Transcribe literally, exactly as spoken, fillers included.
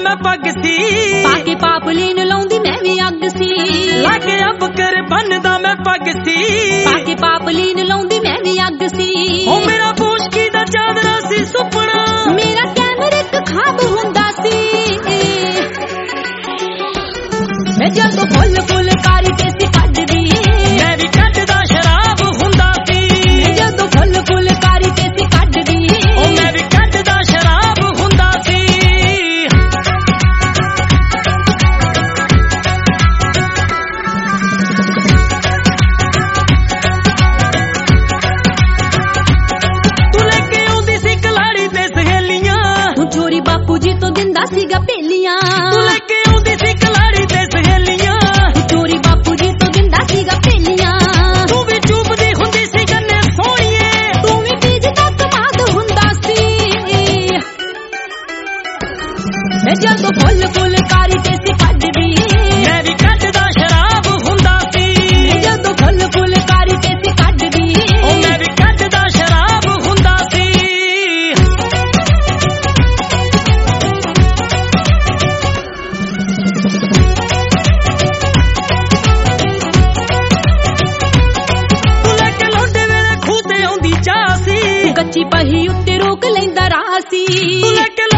ਵਾਲਾ ਪੱਗ ਸੀ ਪਾ ਕੇ ਪਾਪਲੀਨ ਲਾਉਂਦੀ ਮੈਂ ਵੀ ਅੱਗ ਸੀ ਲਾਗੇ ਅੱਬ ਕਰ ਬੰਨਦਾ ਮੈਂ ਪੱਗ ਸੀ ਪਾ ਕੇ ਪਾਪਲੀਨ ਲਾਉਂਦੀ ਮੈਂ ਵੀ ਅੱਗ ਸੀ ਉਹ ਮੇਰਾ ਪੂਸ਼ਕੀ ਦਾ ਚਾਦਰਾ ਸੀ ਸੁਪਨਾ ਮੇਰਾ ਕੈਮਰੇ ਇੱਕ ਖਾਬ ਹੁੰਦਾ ਸੀ ਮੈਂ ਜਦੋਂ ਫੁੱਲ ਫੁਲਕਾਰੀ ਤੇ ਸੀ ਕੱਢਦੀ ਮੈਂ ਵੀ ਕੱਢਦਾ ਸ਼ਰਾਬ ਹੁੰਦਾ ਸੀ ਜਦੋਂ ਫੁੱਲ ਫੁਲਕਾਰੀ ਤੇ ਸੀ ਕੱਢਦੀ ਉਹ ਮੈਂ ਵੀ ਕੱਢਦਾ ਸ਼ਰਾਬ ਹੁੰਦਾ ਸੀ ਤੂੰ ਲੈ ਕੇ ਆਉਂਦੀ ਸੀ ਕਲਾੜੀ ਤੇ ਸਹੇਲੀਆਂ ਤੂੰ ਚੋਰੀ ਬਾਪੂ ਜੀ ਤੋਂ ਦਿੰਦਾ ਸੀਗਾ ਭੇਲੀਆਂ ਤੂੰ ਲੈ ਕੇ ਆਉਂਦੀ ਸੀ ਕਲਾੜੀ ਤੇ ਸਹੇਲੀਆਂ ਤੂੰ ਚੋਰੀ ਬਾਪੂ ਜੀ ਤੋਂ ਦਿੰਦਾ ਸੀਗਾ ਭੇਲੀਆਂ ਤੂੰ ਵੀ ਚੁੱਪਦੀ ਹੁੰਦੀ ਸੀ ਗੰਨੇ ਸੋਹਣੀਏ ਤੂੰ ਵੀ ਬੀਜਦਾ ਕਮਾਦ ਹੁੰਦਾ ਸੀ ਮੈਂ ਜਦੋਂ ਫੁੱਲ ਫੁਲਕਾਰੀ ਤੇ ਸੀ ਕੱਢਦੀ ਮੈਂ ਵੀ ਕੱਢਦਾ ਸ਼ਰਾਬ ਹੁੰਦਾ ਸੀ ਜਦੋਂ ਫੁੱਲ ਫੁਲਕਾਰੀ ਤੇ ਸੀ ਕੱਢਦੀ ਉਹ ਮੈਂ ਵੀ ਕੱਢਦਾ ਸ਼ਰਾਬ ਹੁੰਦਾ ਸੀ ਤੂੰ ਲੈ ਕੇ ਲੋਡੇ ਵੇਲੇ ਖੂਹ ਤੇ ਆਉਂਦੀ ਚਾਹ ਸੀ ਕੱਚੀ ਪਹੀ ਉੱਤੇ ਰੋਕ ਲੈਂਦਾ ਰਾਹ ਸੀ ਤੂੰ ਲੈ ਕੇ